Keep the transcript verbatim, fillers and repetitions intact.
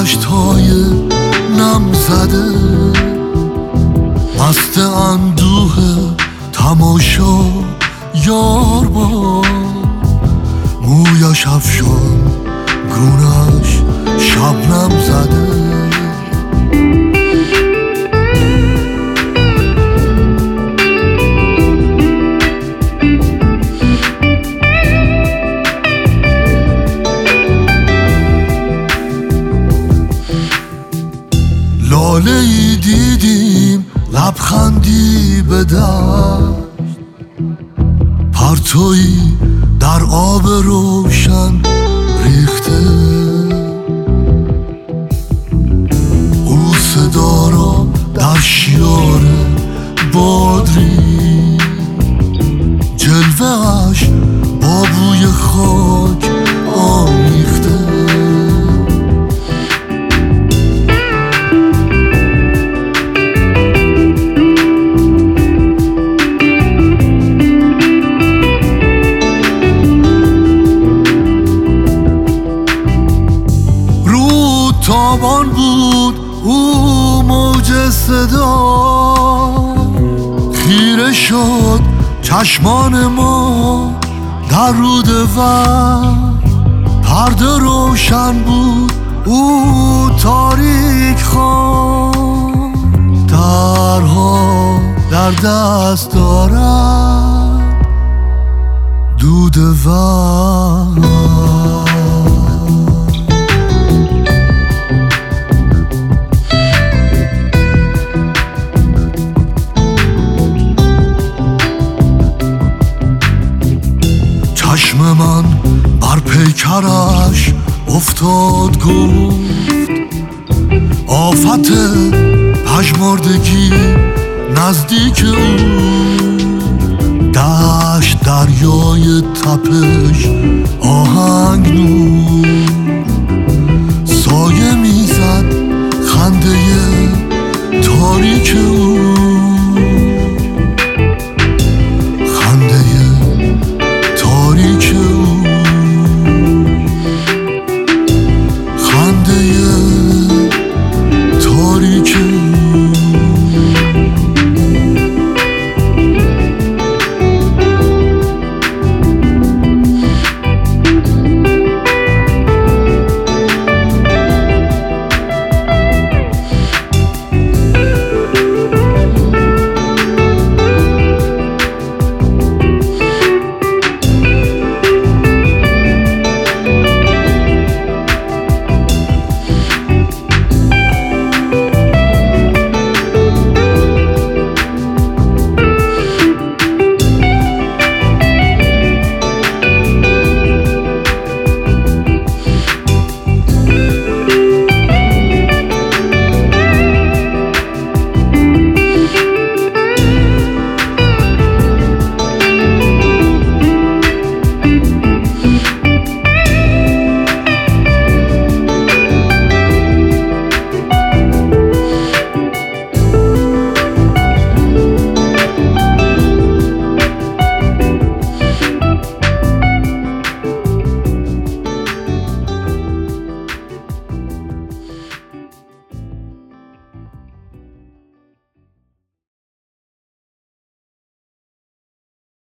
انگشت‌های نم زده، مست اندوه تماشا یار با مویش افشان، گونش شبنم زده. لاله ای دیدیم لبخندی به دشت، پرتویی در آب روشن ریخته، او صدا را در شیار بادری، جلوه اش با بوی خاک آمیخته. تابان بود او موج صدا، خیره شد چشمان ما در رود ور، پرده روشن بود او تاریک خوان، درها در دست دارد دود ور. چشم من بر پیکرش افتاد، گفت آفت پژمردگی نزدیک او، دشت دریای تپش آهنگ نوش.